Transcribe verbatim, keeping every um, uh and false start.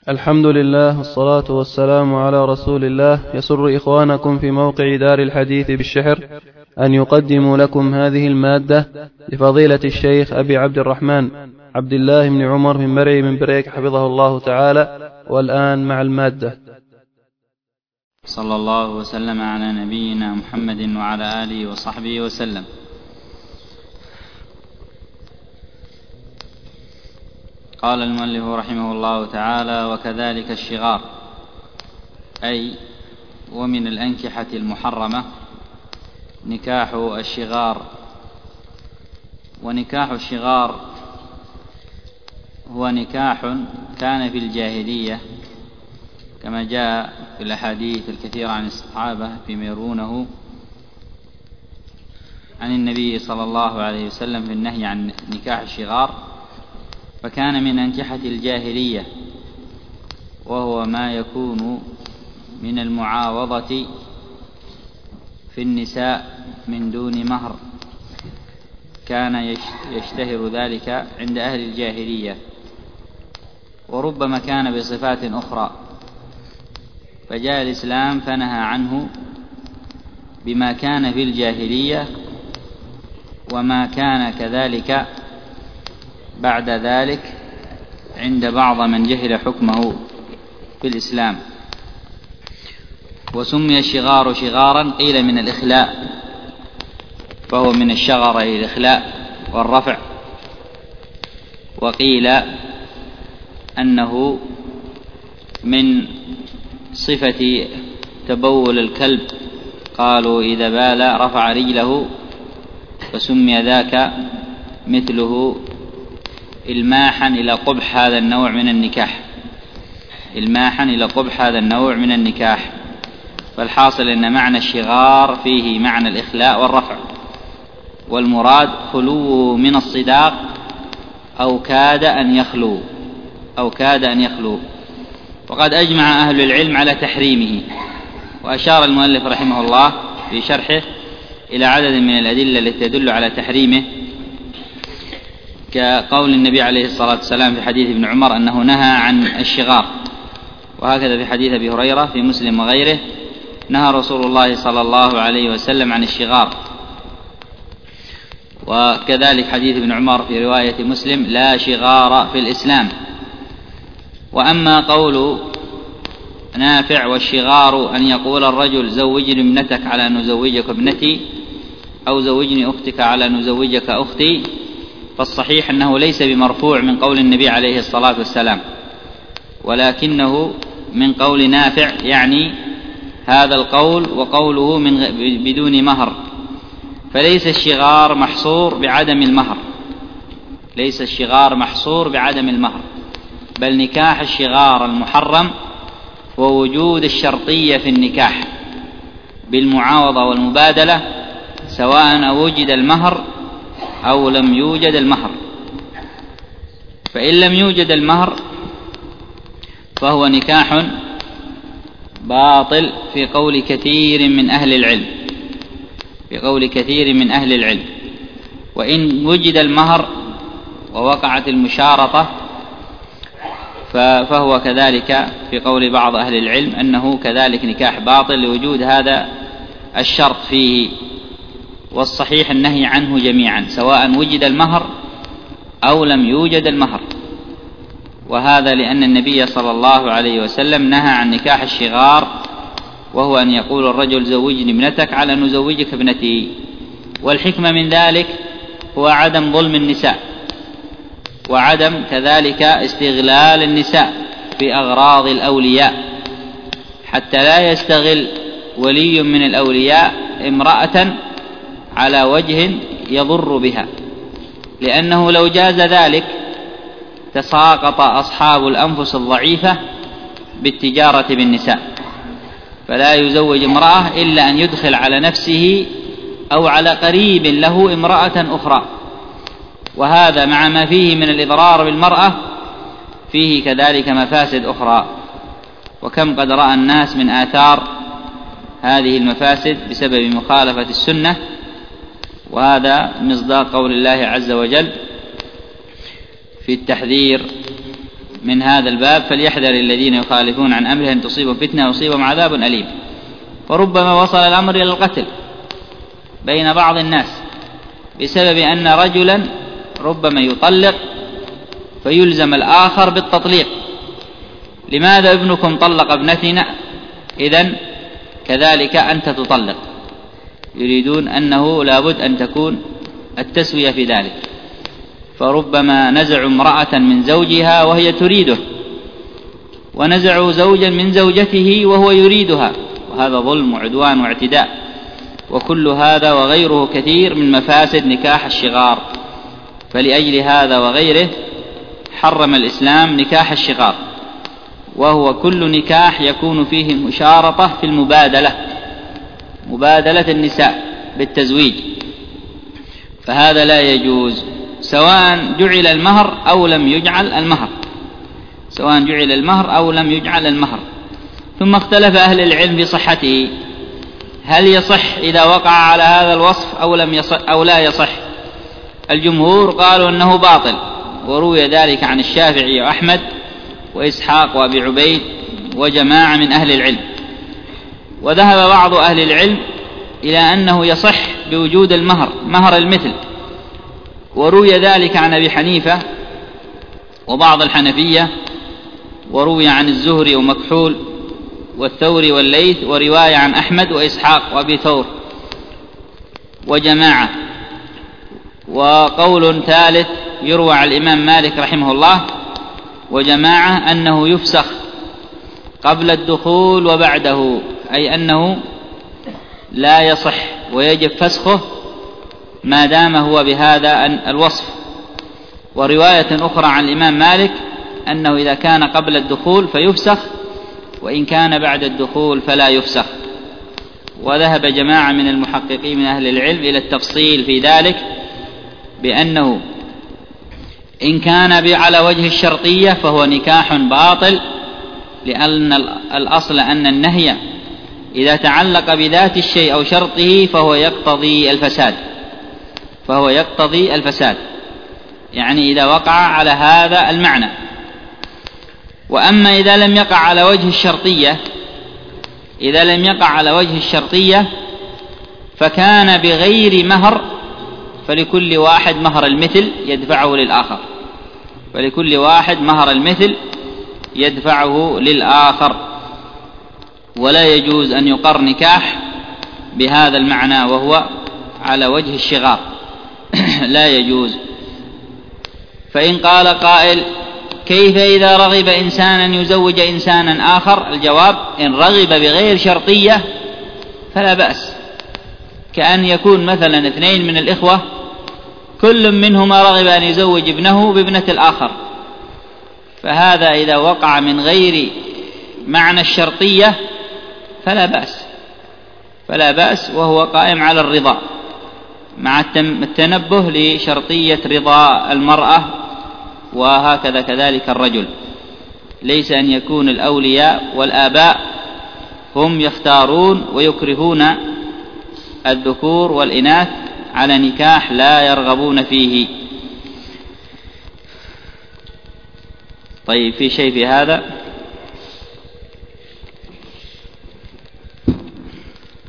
الحمد لله والصلاة والسلام على رسول الله. يسر إخوانكم في موقع دار الحديث بالشحر أن يقدموا لكم هذه المادة لفضيلة الشيخ أبي عبد الرحمن عبد الله بن عمر بن مرعي من بريك حفظه الله تعالى. والآن مع المادة. صلى الله وسلم على نبينا محمد وعلى آله وصحبه وسلم. قال المؤلف رحمه الله تعالى: وكذلك الشغار، أي ومن الأنكحة المحرمة نكاح الشغار. ونكاح الشغار هو نكاح كان في الجاهلية كما جاء في الأحاديث الكثيرة عن الصحابة فيما يرونه عن النبي صلى الله عليه وسلم في النهي عن نكاح الشغار. فكان من أنكحة الجاهلية، وهو ما يكون من المعاوضة في النساء من دون مهر. كان يشتهر ذلك عند أهل الجاهلية، وربما كان بصفات أخرى، فجاء الإسلام فنهى عنه بما كان في الجاهلية وما كان كذلك بعد ذلك عند بعض من جهل حكمه في الإسلام. وسمي الشغار شغارا قيل من الإخلاء، فهو من الشغر إلى الإخلاء والرفع، وقيل أنه من صفة تبول الكلب، قالوا إذا بال رفع رجله، فسمي ذاك مثله إلماحا إلى قبح هذا النوع من النكاح إلماحا إلى قبح هذا النوع من النكاح. فالحاصل أن معنى الشغار فيه معنى الإخلاء والرفع، والمراد خلوه من الصداق أو كاد أن يخلو أو كاد أن يخلو وقد أجمع أهل العلم على تحريمه. وأشار المؤلف رحمه الله في شرحه إلى عدد من الأدلة التي تدل على تحريمه، كقول النبي عليه الصلاة والسلام في حديث ابن عمر أنه نهى عن الشغار، وهكذا في حديث أبي هريرة في مسلم وغيره نهى رسول الله صلى الله عليه وسلم عن الشغار. وكذلك حديث ابن عمر في رواية مسلم: لا شغار في الإسلام. وأما قول نافع: والشغار أن يقول الرجل زوجني ابنتك على أن نزوجك ابنتي، أو زوجني أختك على أن نزوجك أختي، فالصحيح أنه ليس بمرفوع من قول النبي عليه الصلاة والسلام، ولكنه من قول نافع، يعني هذا القول وقوله من بدون مهر. فليس الشغار محصور بعدم المهر ليس الشغار محصور بعدم المهر بل نكاح الشغار المحرم ووجود الشرطية في النكاح بالمعاوضة والمبادلة، سواء وجد المهر أو لم يوجد المهر. فإن لم يوجد المهر فهو نكاح باطل في قول كثير من أهل العلم في قول كثير من أهل العلم وإن وجد المهر ووقعت المشارطة فهو كذلك في قول بعض أهل العلم أنه كذلك نكاح باطل لوجود هذا الشرط فيه. والصحيح النهي عنه جميعا، سواء وجد المهر أو لم يوجد المهر. وهذا لأن النبي صلى الله عليه وسلم نهى عن نكاح الشغار، وهو أن يقول الرجل زوجني ابنتك على أن نزوجك ابنتي. والحكمة من ذلك هو عدم ظلم النساء، وعدم كذلك استغلال النساء في أغراض الأولياء، حتى لا يستغل ولي من الأولياء امرأة على وجه يضر بها، لأنه لو جاز ذلك تساقط أصحاب الأنفس الضعيفة بالتجارة بالنساء، فلا يزوج امرأة إلا أن يدخل على نفسه أو على قريب له امرأة أخرى. وهذا مع ما فيه من الإضرار بالمرأة فيه كذلك مفاسد أخرى، وكم قد رأى الناس من آثار هذه المفاسد بسبب مخالفة السنة. وهذا مصداق قول الله عز وجل في التحذير من هذا الباب فليحذر الذين يخالفون عن أمره أن تصيبهم فتنة ويصيبهم عذاب أليم. فربما وصل الأمر إلى القتل بين بعض الناس بسبب أن رجلا ربما يطلق فيلزم الآخر بالتطليق. لماذا ابنكم طلق ابنتنا إذن كذلك أنت تطلق؟ يريدون أنه لابد أن تكون التسوية في ذلك. فربما نزعوا امرأة من زوجها وهي تريده، ونزعوا زوجا من زوجته وهو يريدها، وهذا ظلم وعدوان واعتداء. وكل هذا وغيره كثير من مفاسد نكاح الشغار. فلأجل هذا وغيره حرم الإسلام نكاح الشغار، وهو كل نكاح يكون فيه مشارطة في المبادلة، مبادلة النساء بالتزويج، فهذا لا يجوز سواء جعل المهر أو لم يجعل المهر، سواء جعل المهر أو لم يجعل المهر. ثم اختلف أهل العلم في صحته، هل يصح إذا وقع على هذا الوصف أو, لم يصح أو لا يصح؟ الجمهور قالوا أنه باطل، وروي ذلك عن الشافعي وأحمد وإسحاق وأبي عبيد وجماعة من أهل العلم. وذهب بعض أهل العلم إلى أنه يصح بوجود المهر، مهر المثل، وروي ذلك عن أبي حنيفة وبعض الحنفية، وروي عن الزهري ومكحول والثوري والليث، ورواية عن أحمد وإسحاق وأبي ثور وجماعة. وقول ثالث يروى عن الإمام مالك رحمه الله وجماعة أنه يفسخ قبل الدخول وبعده، أي أنه لا يصح ويجب فسخه ما دام هو بهذا الوصف. ورواية أخرى عن الإمام مالك أنه إذا كان قبل الدخول فيفسخ، وإن كان بعد الدخول فلا يفسخ. وذهب جماعة من المحققين من أهل العلم إلى التفصيل في ذلك بأنه إن كان على وجه الشرطية فهو نكاح باطل، لأن الأصل أن النهي إذا تعلق بذات الشيء أو شرطه فهو يقتضي الفساد، فهو يقتضي الفساد، يعني إذا وقع على هذا المعنى. وأما إذا لم يقع على وجه الشرطية، إذا لم يقع على وجه الشرطية فكان بغير مهر، فلكل واحد مهر المثل يدفعه للآخر، فلكل واحد مهر المثل يدفعه للآخر. ولا يجوز أن يقر نكاح بهذا المعنى وهو على وجه الشغار، لا يجوز. فإن قال قائل كيف إذا رغب إنسانا يزوج إنسانا آخر؟ الجواب إن رغب بغير شرطية فلا بأس، كأن يكون مثلا اثنين من الإخوة كل منهما رغب أن يزوج ابنه بابنة الآخر، فهذا إذا وقع من غير معنى الشرطية فلا بأس، فلا بأس، وهو قائم على الرضا مع التنبه لشرطية رضا المرأة، وهكذا كذلك الرجل. ليس أن يكون الأولياء والآباء هم يختارون ويكرهون الذكور والإناث على نكاح لا يرغبون فيه. طيب، في شيء في هذا؟